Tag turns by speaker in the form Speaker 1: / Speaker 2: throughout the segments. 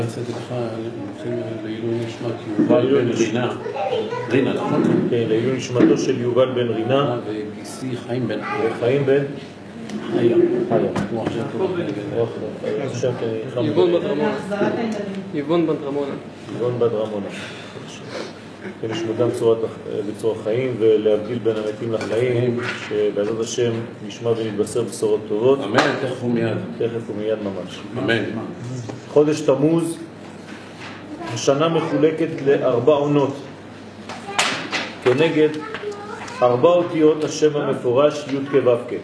Speaker 1: צדקך לעילוי נשמת יובל בן רינה. רינה, נכון?
Speaker 2: כן, לעילוי נשמתו של יובל בן רינה.
Speaker 1: וגיסי חיים בן
Speaker 2: חיים בן
Speaker 1: חיה.
Speaker 3: יבון בת רמונה. יבון בת רמונה.
Speaker 2: יבון בת רמונה. כן, יש גם בצורה חיים ולהבדיל בין המתים לחיים, שבעזרת השם נשמע ונתבשר בשורות טובות.
Speaker 1: אמן, תכף ומיד.
Speaker 2: תכף ומיד ממש.
Speaker 1: אמן.
Speaker 2: חודש תמוז, השנה מחולקת לארבע עונות, כנגד ארבע אותיות השם המפורש י' כ' ו' כ'.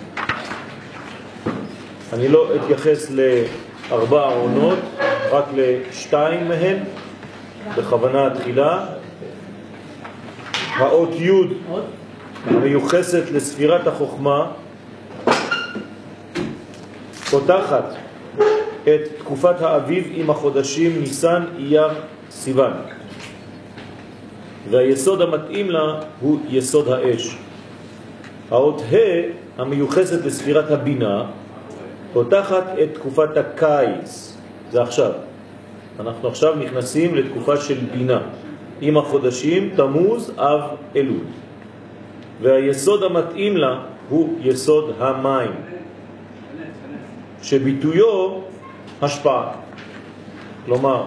Speaker 2: אני לא אתייחס לארבע עונות, רק לשתיים מהן, בכוונה תחילה. האות י' המיוחסת לספירת החוכמה פותחת את תקופת האביב עם החודשים ניסן, אייר, סיוון, והיסוד המתאים לה הוא יסוד האש. האות ה' המיוחסת לספירת הבינה פותחת את תקופת הקיץ. זה עכשיו, אנחנו עכשיו נכנסים לתקופה של בינה עם החודשים תמוז, אב, אלול, והיסוד המתאים לה הוא יסוד המים, שביטויו השפעה. כלומר,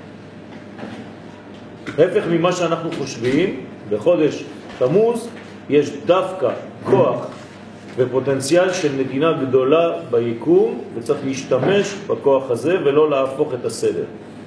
Speaker 2: הפך ממה שאנחנו חושבים, בחודש תמוז יש דווקא כוח ופוטנציאל של נתינה גדולה ביקום, וצריך להשתמש בכוח הזה ולא להפוך את הסדר.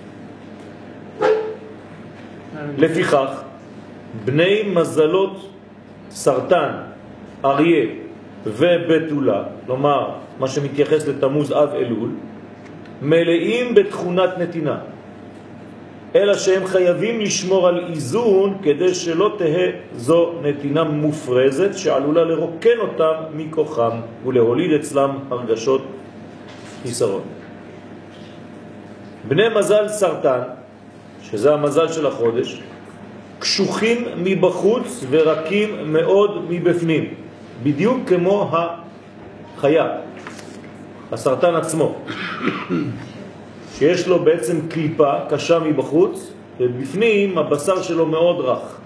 Speaker 2: לפיכך, בני מזלות סרטן, אריה ובתולה, כלומר מה שמתייחס לתמוז, אב, אלול, מלאים בתכונת נתינה, אלא שהם חייבים לשמור על איזון כדי שלא תהיה זו נתינה מופרזת שעלולה לרוקן אותם מכוחם ולהוליד אצלם הרגשות חיסרון. בני מזל סרטן, שזה המזל של החודש, קשוחים מבחוץ ורקים מאוד מבפנים, בדיוק כמו החיה, הסרטן עצמו, שיש לו בעצם קליפה קשה מבחוץ, ובפנים הבשר שלו מאוד רך.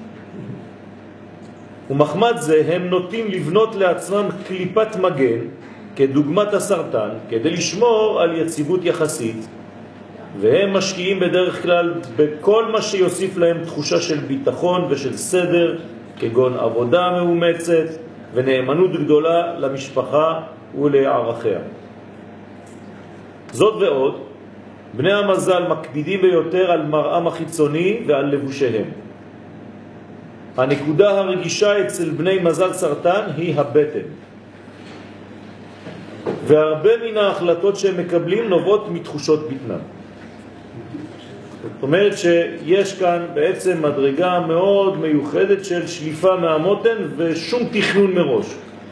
Speaker 2: ומחמד זה הם נוטים לבנות לעצמם קליפת מגן כדוגמת הסרטן, כדי לשמור על יציבות יחסית, והם משקיעים בדרך כלל בכל מה שיוסיף להם תחושה של ביטחון ושל סדר, כגון עבודה מאומצת ונאמנות גדולה למשפחה ולערכיה. זאת ועוד, בני המזל מקפידים ביותר על מראם החיצוני ועל לבושיהם. הנקודה הרגישה אצל בני מזל סרטן היא הבטן, והרבה מן ההחלטות שהם מקבלים נובעות מתחושות בטנם. זאת אומרת שיש כאן בעצם מדרגה מאוד מיוחדת של שליפה מהמותן ושום תכנון מראש.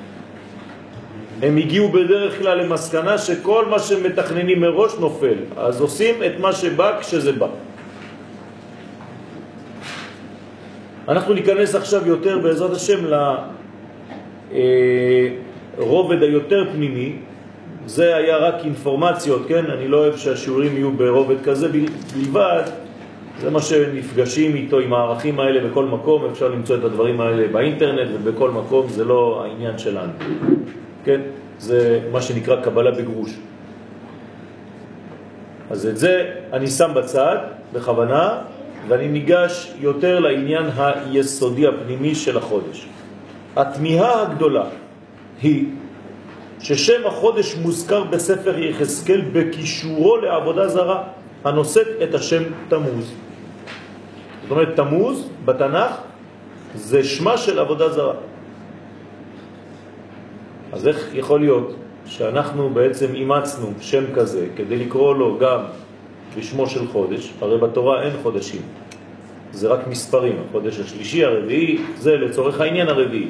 Speaker 2: הם הגיעו בדרך כלל למסקנה שכל מה שמתכננים מראש נופל, אז עושים את מה שבא כשזה בא. אנחנו ניכנס עכשיו יותר בעזרת השם לרובד היותר פנימי. זה היה רק אינפורמציות, כן? אני לא אוהב שהשיעורים יהיו ברובד כזה בלבד. זה מה שנפגשים איתו עם הערכים האלה בכל מקום. אפשר למצוא את הדברים האלה באינטרנט ובכל מקום, זה לא העניין שלנו. כן? זה מה שנקרא קבלה בגרוש. אז את זה אני שם בצד בכוונה, ואני ניגש יותר לעניין היסודי הפנימי של החודש. התמיהה הגדולה היא ששם החודש מוזכר בספר יחזקאל בקישורו לעבודה זרה, הנושאת את השם תמוז. זאת אומרת, תמוז בתנ"ך זה שמה של עבודה זרה. אז איך יכול להיות שאנחנו בעצם אימצנו שם כזה כדי לקרוא לו גם בשמו של חודש? הרי בתורה אין חודשים, זה רק מספרים. החודש השלישי, הרביעי, זה לצורך העניין הרביעי.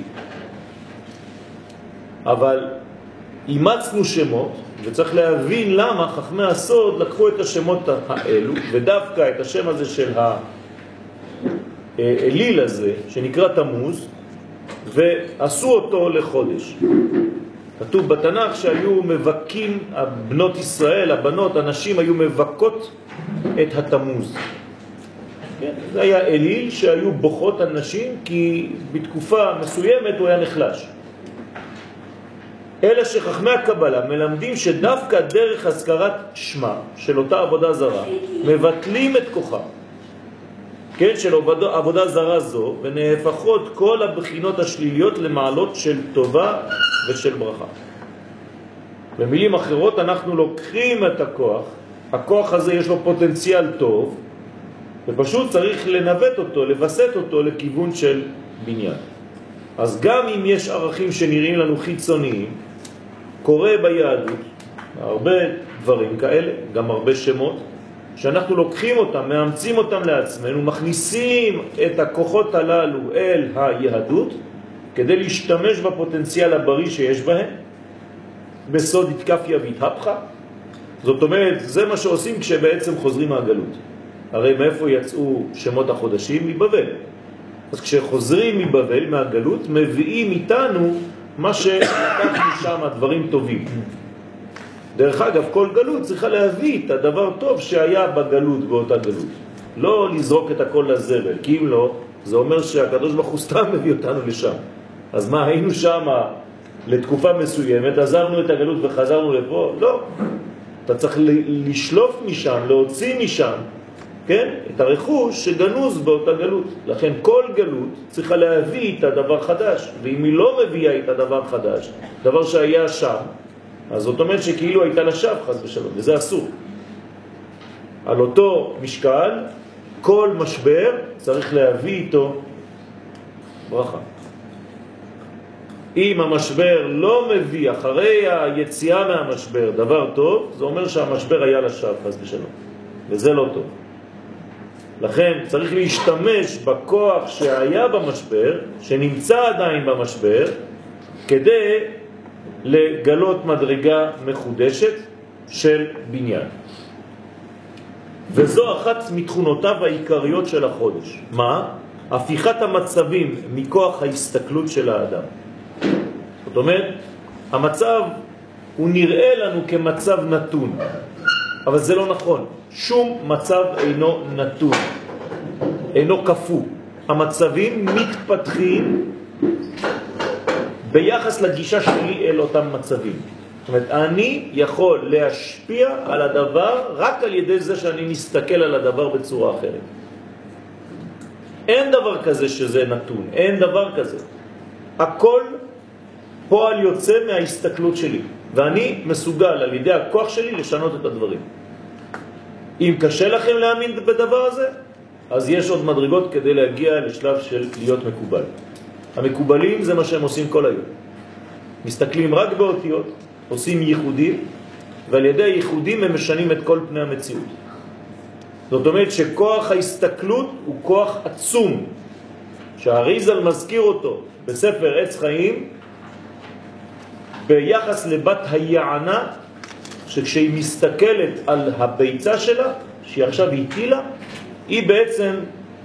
Speaker 2: אבל אימצנו שמות, וצריך להבין למה חכמי הסוד לקחו את השמות האלו, ודווקא את השם הזה של האליל הזה שנקרא תמוז, ועשו אותו לחודש. כתוב בתנ"ך שהיו מבקים, בנות ישראל, הבנות, הנשים היו מבקות את התמוז. כן? זה היה אליל שהיו בוכות הנשים כי בתקופה מסוימת הוא היה נחלש. אלא שחכמי הקבלה מלמדים שדווקא דרך הזכרת שמה של אותה עבודה זרה מבטלים את כוחה, כן, של עבודה זרה זו, ונהפכות כל הבחינות השליליות למעלות של טובה ושל ברכה. במילים אחרות, אנחנו לוקחים את הכוח הזה יש לו פוטנציאל טוב, ופשוט צריך לנווט אותו, לבסט אותו לכיוון של בניין. אז גם אם יש ערכים שנראים לנו חיצוניים, קורה ביהדות הרבה דברים כאלה, גם הרבה שמות, שאנחנו לוקחים אותם, מאמצים אותם לעצמנו, מכניסים את הכוחות הללו אל היהדות, כדי להשתמש בפוטנציאל הבריא שיש בהם, בסוד התקפיה והתהפכה. זאת אומרת, זה מה שעושים כשבעצם חוזרים מהגלות. הרי מאיפה יצאו שמות החודשים? מבבל. אז כשחוזרים מבבל, מהגלות, מביאים איתנו מה שלקחנו שם, דברים טובים. דרך אגב, כל גלות צריכה להביא את הדבר טוב שהיה בגלות, באותה גלות. לא לזרוק את הכל לזבל, כי אם לא, זה אומר שהקדוש ברוך הוא סתם מביא אותנו לשם. אז מה, היינו שם לתקופה מסוימת, עזרנו את הגלות וחזרנו לפה? לא. אתה צריך לשלוף משם, להוציא משם, כן? את הרכוש שגנוז באותה גלות. לכן כל גלות צריכה להביא את הדבר חדש, ואם היא לא מביאה את הדבר חדש, דבר שהיה שם, אז זאת אומרת שכאילו הייתה לשווא חס ושלום, וזה אסור. על אותו משקל, כל משבר צריך להביא איתו ברכה. אם המשבר לא מביא אחרי היציאה מהמשבר דבר טוב, זה אומר שהמשבר היה לשווא חס ושלום, וזה לא טוב. לכן צריך להשתמש בכוח שהיה במשבר, שנמצא עדיין במשבר, כדי לגלות מדרגה מחודשת של בניין. וזו אחת מתכונותיו העיקריות של החודש. מה? הפיכת המצבים מכוח ההסתכלות של האדם. זאת אומרת, המצב הוא נראה לנו כמצב נתון, אבל זה לא נכון. שום מצב אינו נתון, אינו כפו. המצבים מתפתחים ביחס לגישה שלי אל אותם מצבים. זאת אומרת, אני יכול להשפיע על הדבר רק על ידי זה שאני מסתכל על הדבר בצורה אחרת. אין דבר כזה שזה נתון, אין דבר כזה. הכל פועל יוצא מההסתכלות שלי, ואני מסוגל על ידי הכוח שלי לשנות את הדברים. אם קשה לכם להאמין בדבר הזה, אז יש עוד מדרגות כדי להגיע לשלב של להיות מקובל. המקובלים זה מה שהם עושים כל היום. מסתכלים רק באותיות, עושים ייחודים, ועל ידי הייחודים הם משנים את כל פני המציאות. זאת אומרת שכוח ההסתכלות הוא כוח עצום, שהאריזל מזכיר אותו בספר עץ חיים, ביחס לבת היענה, שכשהיא מסתכלת על הביצה שלה, שהיא עכשיו הטילה, היא בעצם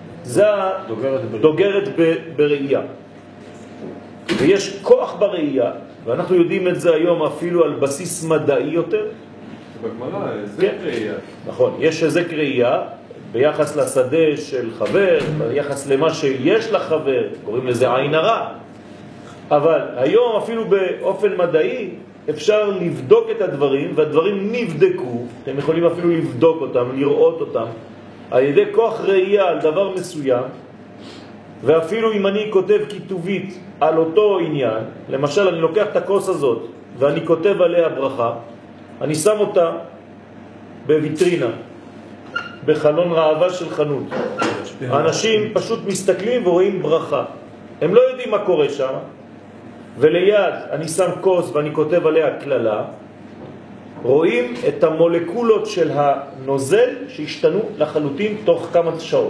Speaker 2: דוגרת בראייה. ויש כוח בראייה, ואנחנו יודעים את זה היום אפילו על בסיס מדעי יותר.
Speaker 4: בגמרא, זק ראייה.
Speaker 2: נכון, יש זק ראייה ביחס לשדה של חבר, ביחס למה שיש לחבר, קוראים לזה עין הרע. אבל היום אפילו באופן מדעי אפשר לבדוק את הדברים, והדברים נבדקו, אתם יכולים אפילו לבדוק אותם, לראות אותם, על ידי כוח ראייה על דבר מסוים, ואפילו אם אני כותב כתובית על אותו עניין, למשל אני לוקח את הכוס הזאת ואני כותב עליה ברכה, אני שם אותה בוויטרינה, בחלון ראווה של חנות. האנשים פשוט מסתכלים ורואים ברכה. הם לא יודעים מה קורה שם, וליד אני שם כוס ואני כותב עליה כללה, רואים את המולקולות של הנוזל שהשתנו לחלוטין תוך כמה שעות.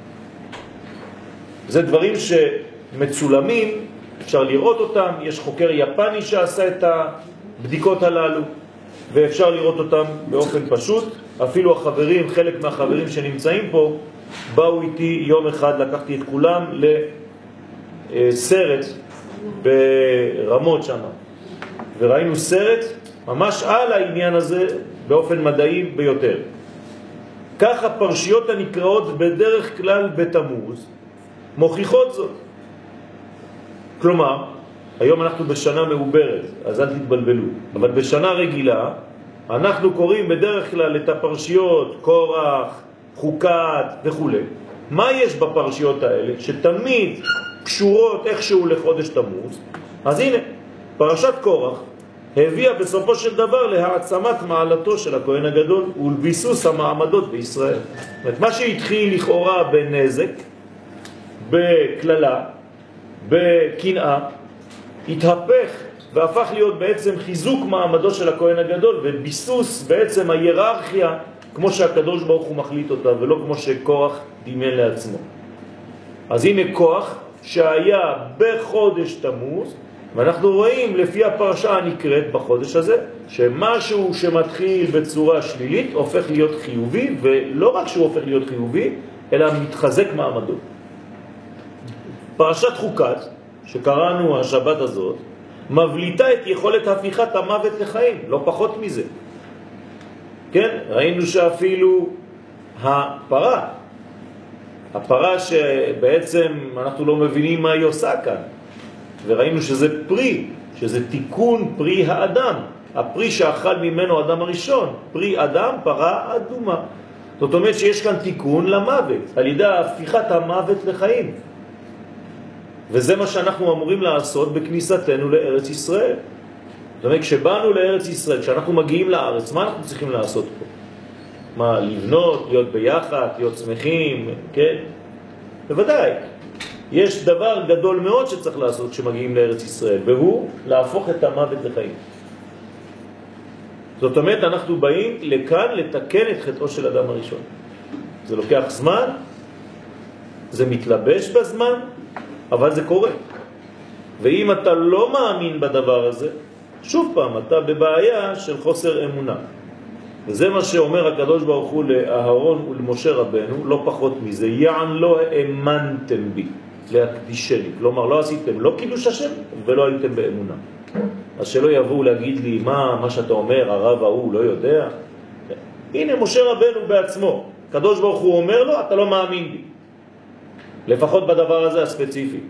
Speaker 2: זה דברים שמצולמים, אפשר לראות אותם, יש חוקר יפני שעשה את הבדיקות הללו, ואפשר לראות אותם באופן פשוט. אפילו החברים, חלק מהחברים שנמצאים פה, באו איתי יום אחד, לקחתי את כולם לסרט ברמות שם. וראינו סרט ממש על העניין הזה באופן מדעי ביותר. כך הפרשיות הנקראות בדרך כלל בתמוז מוכיחות זאת. כלומר, היום אנחנו בשנה מעוברת, אז אל תתבלבלו, אבל בשנה רגילה אנחנו קוראים בדרך כלל את הפרשיות קורח, חוקת וכו'. מה יש בפרשיות האלה שתמיד קשורות איכשהו לחודש תמוז? אז הנה, פרשת קורח הביאה בסופו של דבר להעצמת מעלתו של הכהן הגדול ולביסוס המעמדות בישראל. זאת אומרת, מה שהתחיל לכאורה בנזק, בכללה, בקנאה, התהפך והפך להיות בעצם חיזוק מעמדו של הכהן הגדול וביסוס בעצם ההיררכיה כמו שהקדוש ברוך הוא מחליט אותה ולא כמו שקורח דמיין לעצמו. אז הנה כוח שהיה בחודש תמוז, ואנחנו רואים לפי הפרשה הנקראת בחודש הזה שמשהו שמתחיל בצורה שלילית הופך להיות חיובי, ולא רק שהוא הופך להיות חיובי אלא מתחזק מעמדו. פרשת חוקת שקראנו השבת הזאת מבליטה את יכולת הפיכת המוות לחיים, לא פחות מזה. כן, ראינו שאפילו הפרה שבעצם אנחנו לא מבינים מה היא עושה כאן, וראינו שזה פרי, שזה תיקון פרי האדם, הפרי שאכל ממנו אדם הראשון, פרי אדם, פרה אדומה. זאת אומרת שיש כאן תיקון למוות, על ידי הפיכת המוות לחיים. וזה מה שאנחנו אמורים לעשות בכניסתנו לארץ ישראל. זאת אומרת, כשבאנו לארץ ישראל, כשאנחנו מגיעים לארץ, מה אנחנו צריכים לעשות פה? מה, לבנות, להיות ביחד, להיות שמחים, כן? בוודאי. יש דבר גדול מאוד שצריך לעשות כשמגיעים לארץ ישראל, והוא להפוך את המוות לחיים. זאת אומרת, אנחנו באים לכאן לתקן את חטאו של אדם הראשון. זה לוקח זמן, זה מתלבש בזמן, אבל זה קורה. ואם אתה לא מאמין בדבר הזה, שוב פעם, אתה בבעיה של חוסר אמונה. וזה מה שאומר הקדוש ברוך הוא לאהרון ולמשה רבנו, לא פחות מזה, יען לא האמנתם בי, להקדישני. כלומר, לא עשיתם לא קידוש השם ולא הייתם באמונה. אז שלא יבואו להגיד לי, מה שאתה אומר, הרב ההוא לא יודע. הנה, משה רבנו בעצמו, הקדוש ברוך הוא אומר לו, אתה לא מאמין בי. לפחות בדבר הזה הספציפי.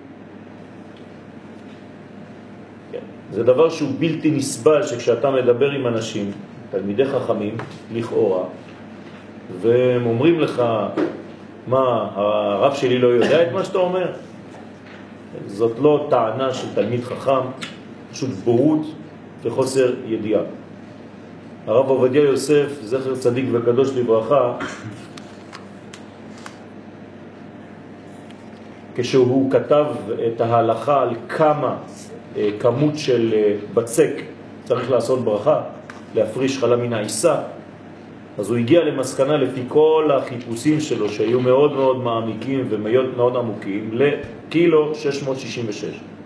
Speaker 2: זה דבר שהוא בלתי נסבל, שכשאתה מדבר עם אנשים, תלמידי חכמים, לכאורה, והם אומרים לך, מה, הרב שלי לא יודע את מה שאתה אומר? זאת לא טענה של תלמיד חכם, פשוט בורות וחוסר ידיעה. הרב עובדיה יוסף, זכר צדיק וקדוש לברכה, כשהוא כתב את ההלכה על כמה כמות של בצק צריך לעשות ברכה, להפריש חלה מן העיסה, אז הוא הגיע למסקנה לפי כל החיפושים שלו שהיו מאוד מאוד מעמיקים ומאוד מאוד עמוקים לקילו 666.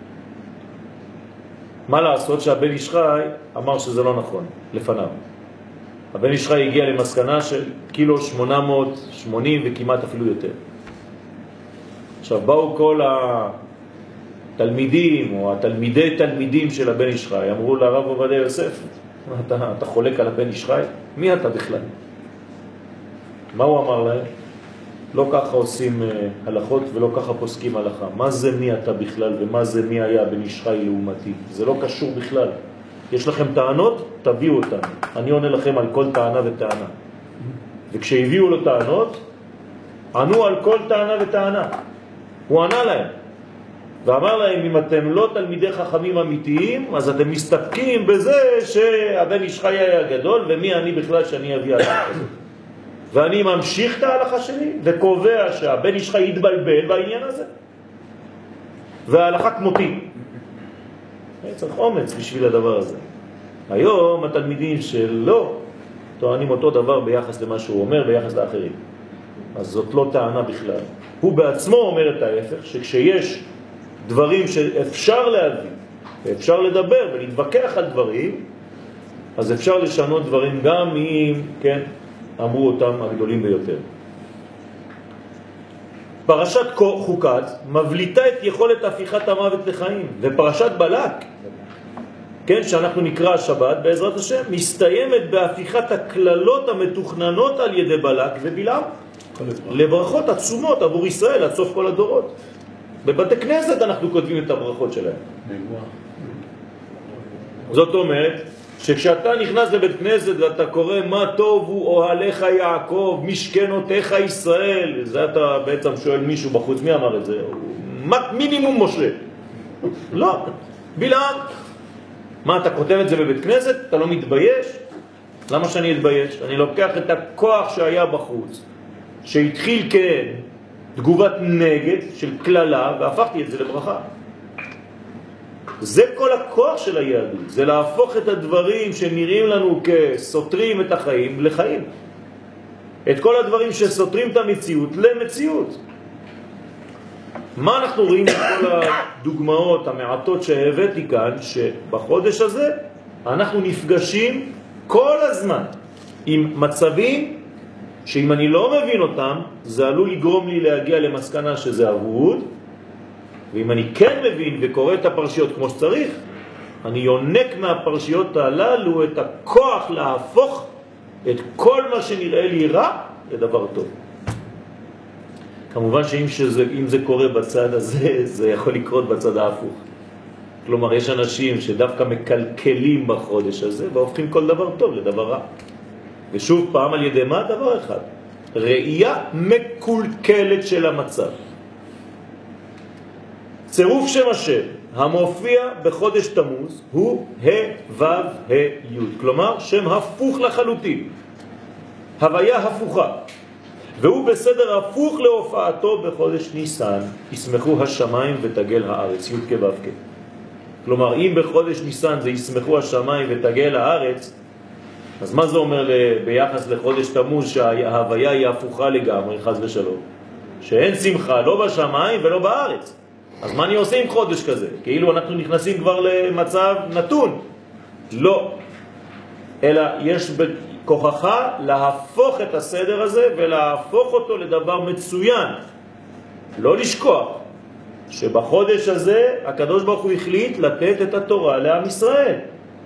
Speaker 2: מה לעשות שהבן איש חי אמר שזה לא נכון לפניו. הבן איש חי הגיע למסקנה של קילו 880 וכמעט אפילו יותר. עכשיו באו כל התלמידים או התלמידי תלמידים של הבן איש חי, אמרו לרב עובדיה יוסף, אתה חולק על הבן איש חי? מי אתה בכלל? מה הוא אמר להם? לא ככה עושים הלכות ולא ככה פוסקים הלכה. מה זה מי אתה בכלל ומה זה מי היה בן איש חי לעומתי? זה לא קשור בכלל. יש לכם טענות? תביאו אותן. אני עונה לכם על כל טענה וטענה. וכשהביאו לו טענות, ענו על כל טענה וטענה. הוא ענה להם. ואמר להם, אם אתם לא תלמידי חכמים אמיתיים, אז אתם מסתפקים בזה שהבן איש חי היה גדול, ומי אני בכלל שאני אביא הלכה הזאת. ואני ממשיך את ההלכה שלי, וקובע שהבן איש חי יתבלבל בעניין הזה. וההלכה כמותי. צריך אומץ בשביל הדבר הזה. היום התלמידים שלא טוענים אותו דבר ביחס למה שהוא אומר, ביחס לאחרים. אז זאת לא טענה בכלל. הוא בעצמו אומר את ההפך, שכשיש דברים שאפשר להביא, ואפשר לדבר ולהתווכח על דברים, אז אפשר לשנות דברים גם אם, כן, אמרו אותם הגדולים ביותר. פרשת חוקת מבליטה את יכולת הפיכת המוות לחיים, ופרשת בלק כן, שאנחנו נקרא השבת בעזרת השם, מסתיימת בהפיכת הכללות המתוכננות על ידי בלק ובלעם לברכות עצומות עבור ישראל עד סוף כל הדורות. בבתי כנסת אנחנו כותבים את הברכות שלהם. זאת אומרת שכשאתה נכנס לבית כנסת ואתה קורא מה טוב הוא אוהליך יעקב משכנותיך ישראל, זה אתה בעצם שואל מישהו בחוץ, מי אמר את זה? מינימום משה. לא, בלעם. מה, אתה כותב את זה בבית כנסת? אתה לא מתבייש? למה שאני אתבייש? אני לוקח את הכוח שהיה בחוץ, שהתחיל כתגובת נגד של כללה, והפכתי את זה לברכה. זה כל הכוח של היהדות, זה להפוך את הדברים שנראים לנו כסותרים את החיים לחיים. את כל הדברים שסותרים את המציאות למציאות. מה אנחנו רואים בכל הדוגמאות המעטות שהבאתי כאן, שבחודש הזה אנחנו נפגשים כל הזמן עם מצבים שאם אני לא מבין אותם, זה עלול לגרום לי להגיע למסקנה שזה אבוד, ואם אני כן מבין וקורא את הפרשיות כמו שצריך, אני יונק מהפרשיות הללו את הכוח להפוך את כל מה שנראה לי רע לדבר טוב. כמובן שאם זה קורה בצד הזה, זה יכול לקרות בצד ההפוך. כלומר, יש אנשים שדווקא מקלקלים בחודש הזה, והופכים כל דבר טוב לדבר רע. ושוב פעם על ידי מה? דבר אחד. ראייה מקולקלת של המצב. צירוף שם השם המופיע בחודש תמוז הוא ה' ו' ה' י', כלומר שם הפוך לחלוטין, הוויה הפוכה, והוא בסדר הפוך להופעתו בחודש ניסן, ישמחו השמיים ותגל הארץ, י' כ' ו' כ'. כלומר אם בחודש ניסן זה ישמחו השמיים ותגל הארץ, אז מה זה אומר ביחס לחודש תמוז שההוויה היא הפוכה לגמרי, חס ושלום? שאין שמחה לא בשמיים ולא בארץ. אז מה אני עושה עם חודש כזה? כאילו אנחנו נכנסים כבר למצב נתון. לא. אלא יש בכוחך להפוך את הסדר הזה ולהפוך אותו לדבר מצוין. לא לשכוח שבחודש הזה הקדוש ברוך הוא החליט לתת את התורה לעם ישראל.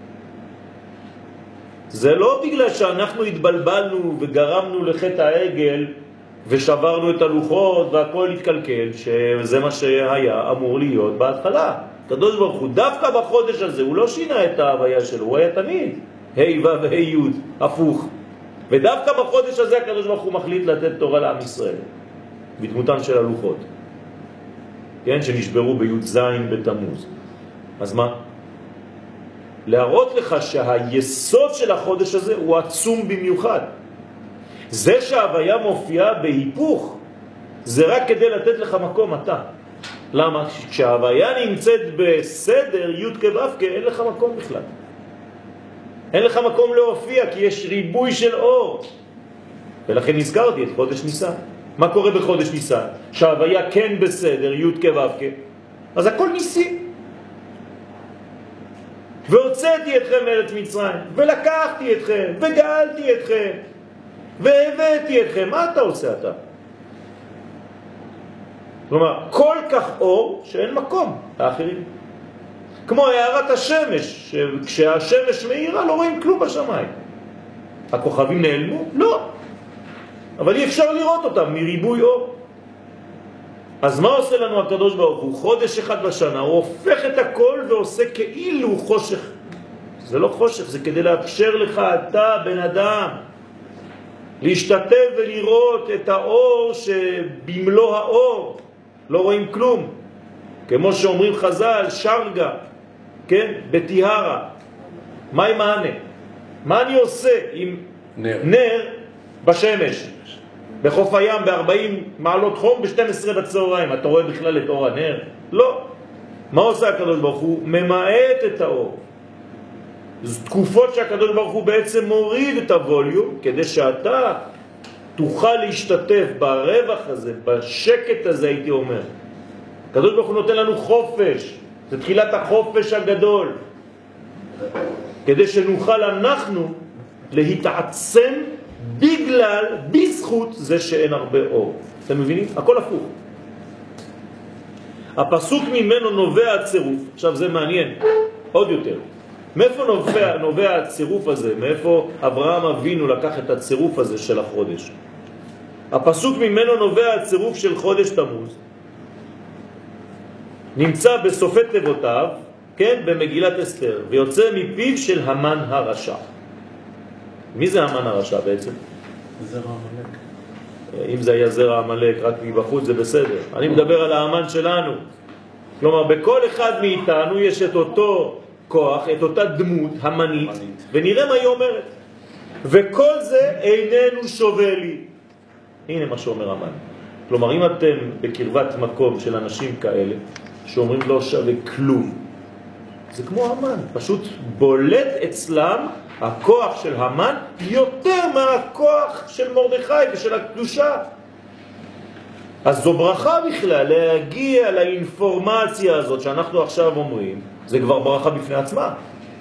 Speaker 2: זה לא בגלל שאנחנו התבלבלנו וגרמנו לחטא העגל ושברנו את הלוחות והכל התקלקל, שזה מה שהיה אמור להיות בהתחלה. הקדוש ברוך הוא דווקא בחודש הזה הוא לא שינה את ההוויה שלו, הוא היה תמיד ה' ו' ה' י' הפוך, ודווקא בחודש הזה הקדוש ברוך הוא מחליט לתת תורה לעם ישראל בדמותם של הלוחות, כן, שנשברו בי"ז בתמוז. אז מה? להראות לך שהיסוד של החודש הזה הוא עצום במיוחד. זה שההוויה מופיעה בהיפוך, זה רק כדי לתת לך מקום אתה. למה? כשההוויה נמצאת בסדר י' כ' ו' כ', אין לך מקום בכלל. אין לך מקום להופיע, כי יש ריבוי של אור. ולכן נזכרתי את חודש ניסן. מה קורה בחודש ניסן? שההוויה כן בסדר י' כ' ו' כ', אז הכל ניסי. והוצאתי אתכם מארץ מצרים, ולקחתי אתכם, וגאלתי אתכם, והבאתי אתכם. מה אתה עושה אתה? כלומר, כל כך אור שאין מקום לאחרים. כמו הערת השמש, כשהשמש מאירה לא רואים כלום בשמיים. הכוכבים נעלמו? לא. אבל אי אפשר לראות אותם מריבוי אור. אז מה עושה לנו הקדוש ברוך הוא? חודש אחד בשנה הוא הופך את הכל ועושה כאילו חושך. זה לא חושך, זה כדי לאפשר לך אתה בן אדם להשתתף ולראות את האור שבמלוא האור לא רואים כלום, כמו שאומרים חז"ל, שרגה, כן, בטיהרה. מה עם הענה? מה אני עושה עם נר בשמש בחוף הים ב-40 מעלות חום ב-12 בצהריים? אתה רואה בכלל את אור הנר? לא. מה עושה הקדוש ברוך הוא? ממעט את האור. זו תקופות שהקדוש ברוך הוא בעצם מוריד את הווליום כדי שאתה תוכל להשתתף ברווח הזה, בשקט הזה, הייתי אומר. הקדוש ברוך הוא נותן לנו חופש, זה תחילת החופש הגדול, כדי שנוכל אנחנו להתעצם בגלל, בזכות זה שאין הרבה אור. אתם מבינים? הכל הפוך. הפסוק ממנו נובע הצירוף. עכשיו זה מעניין עוד יותר. מאיפה נובע הצירוף הזה? מאיפה אברהם אבינו לקח את הצירוף הזה של החודש? הפסוק ממנו נובע הצירוף של חודש תמוז. נמצא בסופי תיבותיו, כן, במגילת אסתר, ויוצא מפיו של המן הרשע. מי זה המן הרשע בעצם?
Speaker 1: זרע עמלק.
Speaker 2: אם זה היה זרע עמלק רק מבחוץ זה בסדר. אני מדבר על האמן שלנו. כלומר, בכל אחד מאיתנו יש את אותו כוח, את אותה דמות המנית, ונראה מה היא אומרת. וכל זה איננו שווה לי. הנה מה שאומר המן. כלומר, אם אתם בקרבת מקום של אנשים כאלה, שאומרים לא שווה כלום, זה כמו המן. פשוט בולט אצלם הכוח של המן יותר מהכוח של מרדכי ושל הקדושה. אז זו ברכה בכלל להגיע לאינפורמציה הזאת שאנחנו עכשיו אומרים, זה כבר ברכה בפני עצמה.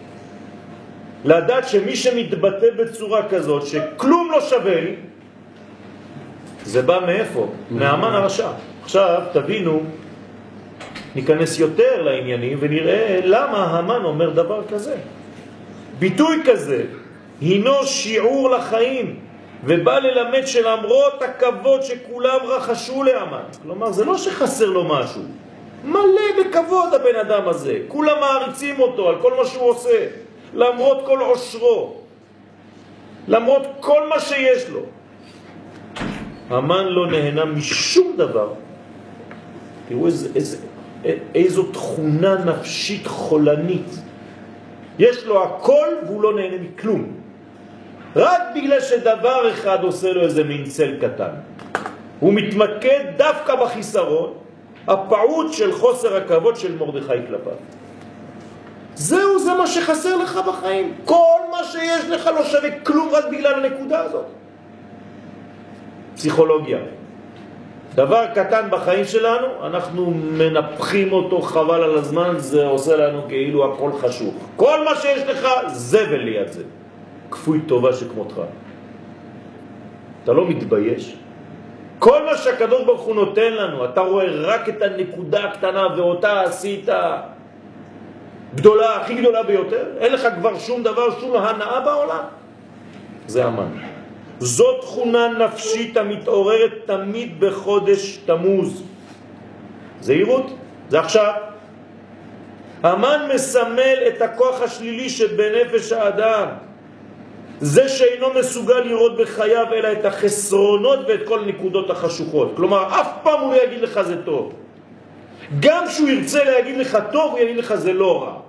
Speaker 2: לדעת שמי שמתבטא בצורה כזאת שכלום לא שווה לי, זה בא מאיפה? מהמן הרשע. עכשיו תבינו, ניכנס יותר לעניינים ונראה למה המן אומר דבר כזה. ביטוי כזה הינו שיעור לחיים, ובא ללמד שלמרות הכבוד שכולם רחשו להמן, כלומר זה לא שחסר לו משהו, מלא בכבוד הבן אדם הזה, כולם מעריצים אותו על כל מה שהוא עושה, למרות כל עושרו, למרות כל מה שיש לו, המן לא נהנה משום דבר. תראו איזו תכונה נפשית חולנית, יש לו הכל והוא לא נהנה מכלום, רק בגלל שדבר אחד עושה לו איזה מין צל קטן. הוא מתמקד דווקא בחיסרון הפעוט של חוסר הכבוד של מרדכי כלפיו. זהו, זה מה שחסר לך בחיים. כל מה שיש לך לא שווה כלום רק בגלל הנקודה הזאת. פסיכולוגיה. דבר קטן בחיים שלנו, אנחנו מנפחים אותו חבל על הזמן, זה עושה לנו כאילו הכל חשוב. כל מה שיש לך זבל ליד זה. כפוי טובה שכמותך. אתה לא מתבייש? כל מה שהקדוש ברוך הוא נותן לנו, אתה רואה רק את הנקודה הקטנה ואותה עשית גדולה, הכי גדולה ביותר? אין לך כבר שום דבר, שום הנאה בעולם? זה המן. זאת תכונה נפשית המתעוררת תמיד בחודש תמוז. זהירות, זה עכשיו. המן מסמל את הכוח השלילי שבנפש האדם. זה שאינו מסוגל לראות בחייו אלא את החסרונות ואת כל נקודות החשוכות. כלומר, אף פעם הוא לא יגיד לך זה טוב. גם כשהוא ירצה להגיד לך טוב, הוא יגיד לך זה לא רע.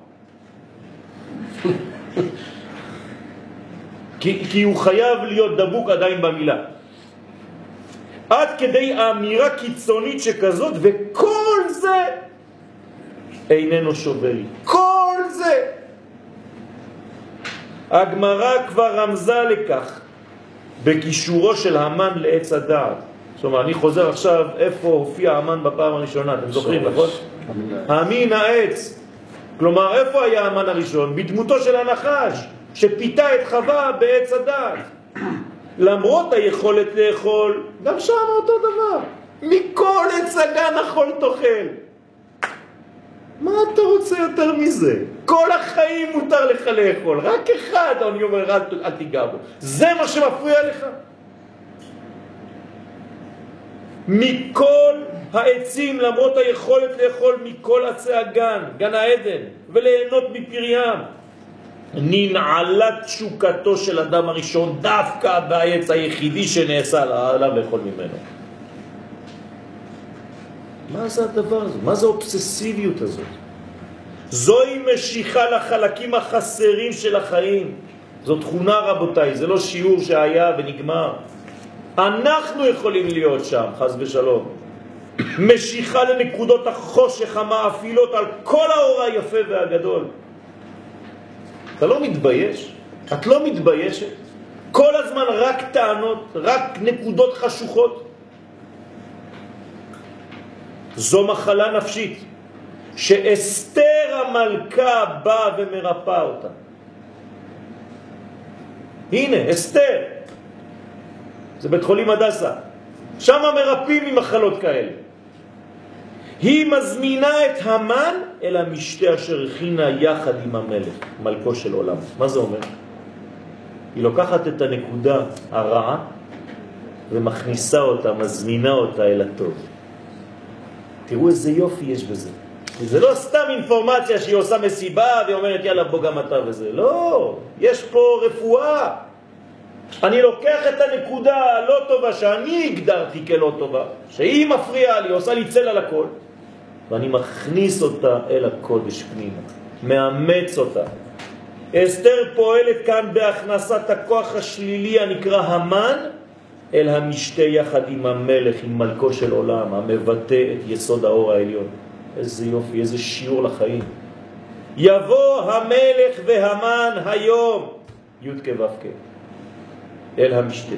Speaker 2: כי הוא חייב להיות דבוק עדיין במילה. עד כדי האמירה קיצונית שכזאת, וכל זה איננו שווה לי. כל זה. הגמרא כבר רמזה לכך בקישורו של המן לעץ הדעת. זאת אומרת, אני חוזר עכשיו איפה הופיע המן בפעם הראשונה, אתם זוכרים, נכון? המין העץ. כלומר, איפה היה המן הראשון? בדמותו של הנחש, שפיתה את חווה בעץ הדעת. למרות היכולת לאכול, גם שם אותו דבר. מכל עץ הגן אכול תאכל. מה אתה רוצה יותר מזה? כל החיים מותר לך לאכול, רק אחד, אני אומר, אל תיגע בו. זה מה שמפריע לך? מכל העצים, למרות היכולת לאכול מכל עצי הגן, גן העדן, וליהנות מפריים, ננעלה תשוקתו של אדם הראשון דווקא בעץ היחידי שנעשה עליו לאכול ממנו. מה זה הדבר הזה? מה זה האובססיביות הזאת? זוהי משיכה לחלקים החסרים של החיים. זו תכונה, רבותיי, זה לא שיעור שהיה ונגמר. אנחנו יכולים להיות שם, חס ושלום. משיכה לנקודות החושך המאפילות על כל האור היפה והגדול. אתה לא מתבייש? את לא מתביישת? כל הזמן רק טענות, רק נקודות חשוכות. זו מחלה נפשית שאסתר המלכה באה ומרפאה אותה. הנה, אסתר. זה בית חולים הדסה. שם מרפאים ממחלות כאלה. היא מזמינה את המן אל המשתה אשר הכינה יחד עם המלך, מלכו של עולם. מה זה אומר? היא לוקחת את הנקודה הרעה ומכניסה אותה, מזמינה אותה אל הטוב. תראו איזה יופי יש בזה. זה לא סתם אינפורמציה שהיא עושה מסיבה והיא אומרת יאללה בוא גם אתה וזה. לא, יש פה רפואה. אני לוקח את הנקודה הלא טובה שאני הגדרתי כלא טובה, שהיא מפריעה לי, עושה לי צל על הכל, ואני מכניס אותה אל הקודש פנימה, מאמץ אותה. אסתר פועלת כאן בהכנסת הכוח השלילי הנקרא המן אל המשתה יחד עם המלך, עם מלכו של עולם, המבטא את יסוד האור העליון. איזה יופי, איזה שיעור לחיים. יבוא המלך והמן היום, י' כו' כ', אל המשתה.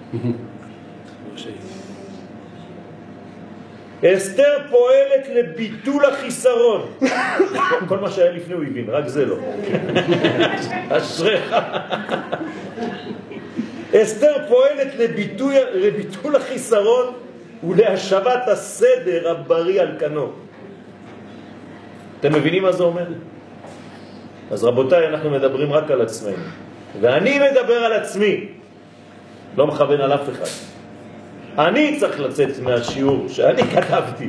Speaker 2: אסתר פועלת לביטול החיסרון. כל מה שהיה לפני הוא הבין, רק זה לא. אשריך. אסתר פועלת לביטול החיסרון ולהשבת הסדר הבריא על כנו. אתם מבינים מה זה אומר? אז רבותיי, אנחנו מדברים רק על עצמנו. ואני מדבר על עצמי. לא מכוון על אף אחד. אני צריך לצאת מהשיעור שאני כתבתי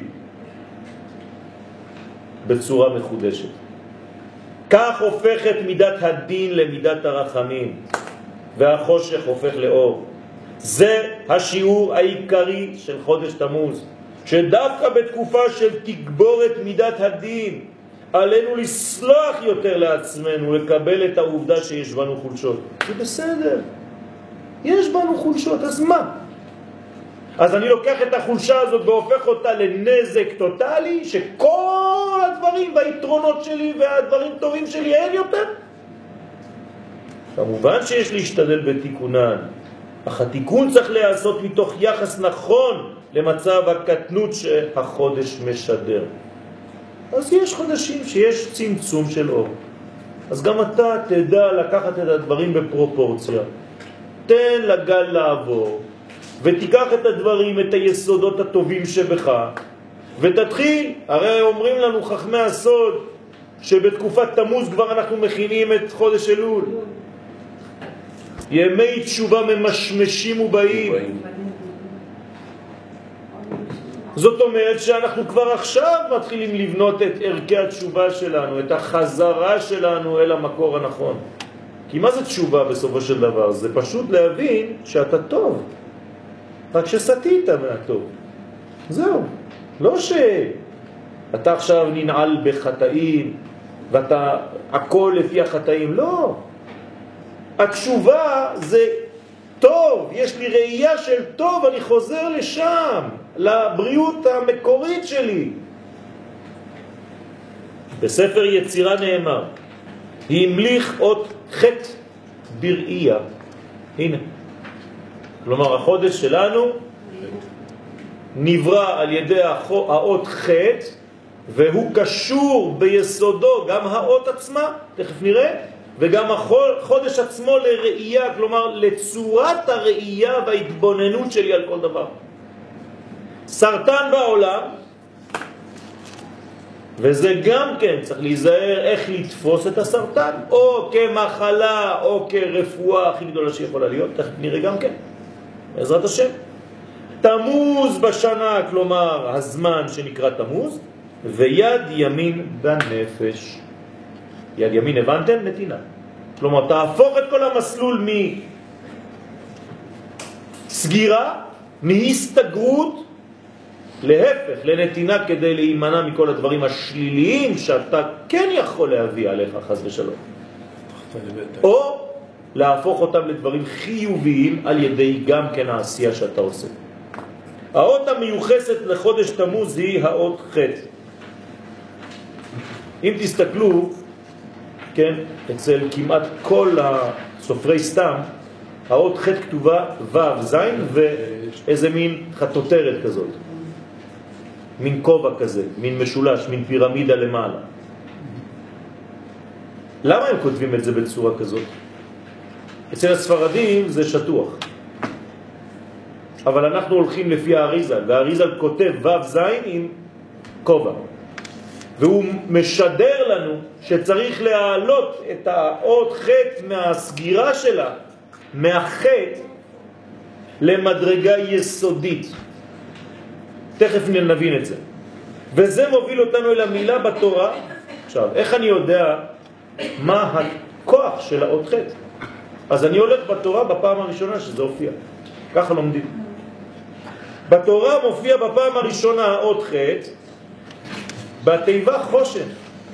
Speaker 2: בצורה מחודשת. כך הופכת מידת הדין למידת הרחמים, והחושך הופך לאור. זה השיעור העיקרי של חודש תמוז, שדווקא בתקופה של תגבורת מידת הדין, עלינו לסלוח יותר לעצמנו, לקבל את העובדה שיש בנו חולשות. זה בסדר. יש בנו חולשות, אז מה? אז אני לוקח את החולשה הזאת והופך אותה לנזק טוטלי, שכל הדברים והיתרונות שלי והדברים טובים שלי אין יותר? כמובן שיש להשתדל בתיקונן, אך התיקון צריך להיעשות מתוך יחס נכון למצב הקטנות שהחודש משדר. אז יש חודשים שיש צמצום של אור. אז גם אתה תדע לקחת את הדברים בפרופורציה. תן לגל לעבור, ותיקח את הדברים, את היסודות הטובים שבך, ותתחיל. הרי אומרים לנו חכמי הסוד, שבתקופת תמוז כבר אנחנו מכינים את חודש אלול. ימי תשובה ממשמשים ובאים. זאת אומרת שאנחנו כבר עכשיו מתחילים לבנות את ערכי התשובה שלנו, את החזרה שלנו אל המקור הנכון. כי מה זה תשובה בסופו של דבר? זה פשוט להבין שאתה טוב, רק שסתית מהטוב. זהו. לא שאתה עכשיו ננעל בחטאים ואתה הכל לפי החטאים. לא. התשובה זה טוב, יש לי ראייה של טוב, אני חוזר לשם, לבריאות המקורית שלי. בספר יצירה נאמר, המליך אות חטא בראייה. הנה. כלומר, החודש שלנו נברא על ידי האות חטא, והוא קשור ביסודו, גם האות עצמה, תכף נראה, וגם החודש עצמו לראייה, כלומר לצורת הראייה וההתבוננות שלי על כל דבר. סרטן בעולם, וזה גם כן צריך להיזהר איך לתפוס את הסרטן, או כמחלה או כרפואה הכי גדולה שיכולה להיות, תכף נראה גם כן, בעזרת השם. תמוז בשנה, כלומר הזמן שנקרא תמוז, ויד ימין בנפש. יד ימין הבנתם? נתינה. כלומר תהפוך את כל המסלול מסגירה, מהסתגרות, להפך, לנתינה, כדי להימנע מכל הדברים השליליים שאתה כן יכול להביא עליך חס ושלום. או להפוך אותם לדברים חיוביים על ידי גם כן העשייה שאתה עושה. האות המיוחסת לחודש תמוז היא האות חטא. אם תסתכלו, כן, אצל כמעט כל הסופרי סתם, האות חטא כתובה ו' זין ואיזה מין חטוטרת כזאת. מין כובע כזה, מין משולש, מין פירמידה למעלה. למה הם כותבים את זה בצורה כזאת? אצל הספרדים זה שטוח. אבל אנחנו הולכים לפי האריזל, והאריזל כותב ו' זין עם כובע. והוא משדר לנו שצריך להעלות את האות ח' מהסגירה שלה, מהח' למדרגה יסודית. תכף נבין את זה. וזה מוביל אותנו אל המילה בתורה. עכשיו, איך אני יודע מה הכוח של האות ח'? אז אני הולך בתורה בפעם הראשונה שזה הופיע. ככה לומדים. בתורה מופיע בפעם הראשונה האות ח' בתיבה חושן.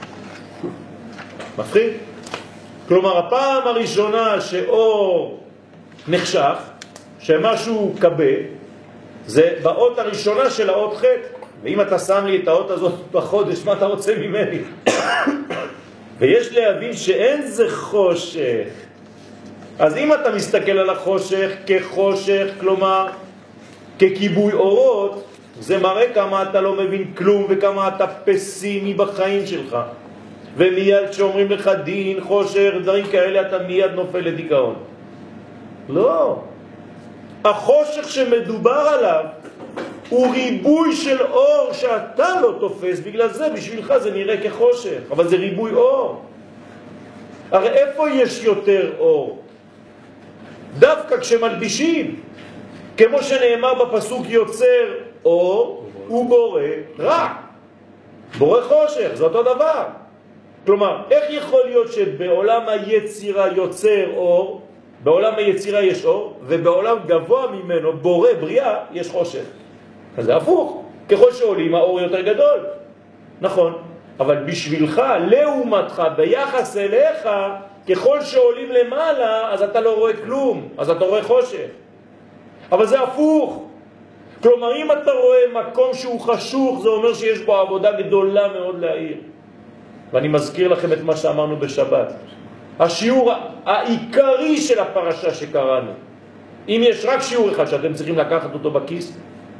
Speaker 2: מפחיד? כלומר, הפעם הראשונה שאור נחשך, שמשהו קבה, זה באות הראשונה של האות ח'. ואם אתה שם לי את האות הזאת בחודש, מה אתה רוצה ממני? ויש להבין שאין זה חושך. אז אם אתה מסתכל על החושך כחושך, כלומר ככיבוי אורות, זה מראה כמה אתה לא מבין כלום וכמה אתה פסימי בחיים שלך. ומיד שאומרים לך דין, חושך, דברים כאלה, אתה מיד נופל לדיכאון. לא. החושך שמדובר עליו הוא ריבוי של אור שאתה לא תופס, בגלל זה בשבילך זה נראה כחושך, אבל זה ריבוי אור. הרי איפה יש יותר אור? דווקא כשמלבישים, כמו שנאמר בפסוק יוצר אור, הוא בורא רע. בורא חושך, זה אותו דבר. כלומר, איך יכול להיות שבעולם היצירה יוצר אור, בעולם היצירה יש אור, ובעולם גבוה ממנו, בורא בריאה, יש חושך? אז זה הפוך. ככל שעולים האור יותר גדול. נכון. אבל בשבילך, לעומתך, ביחס אליך, ככל שעולים למעלה, אז אתה לא רואה כלום. אז אתה רואה חושך. אבל זה הפוך. כלומר, אם אתה רואה מקום שהוא חשוך, זה אומר שיש בו עבודה גדולה מאוד להעיר. ואני מזכיר לכם את מה שאמרנו בשבת. השיעור העיקרי של הפרשה שקראנו. אם יש רק שיעור אחד שאתם צריכים לקחת אותו בכיס,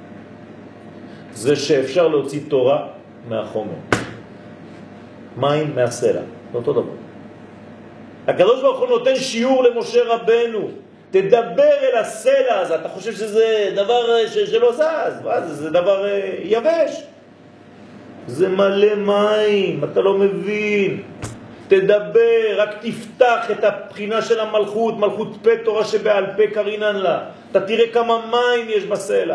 Speaker 2: זה שאפשר להוציא תורה מהחומר. מים מהסלע. זה אותו דבר. הקדוש ברוך הוא נותן שיעור למשה רבנו. תדבר אל הסלע הזה. אתה חושב שזה דבר שלא זז. זה דבר יבש. זה מלא מים. אתה לא מבין. תדבר, רק תפתח את הבחינה של המלכות, מלכות פה תורה שבעל פה קרינן לה. אתה תראה כמה מים יש בסלע.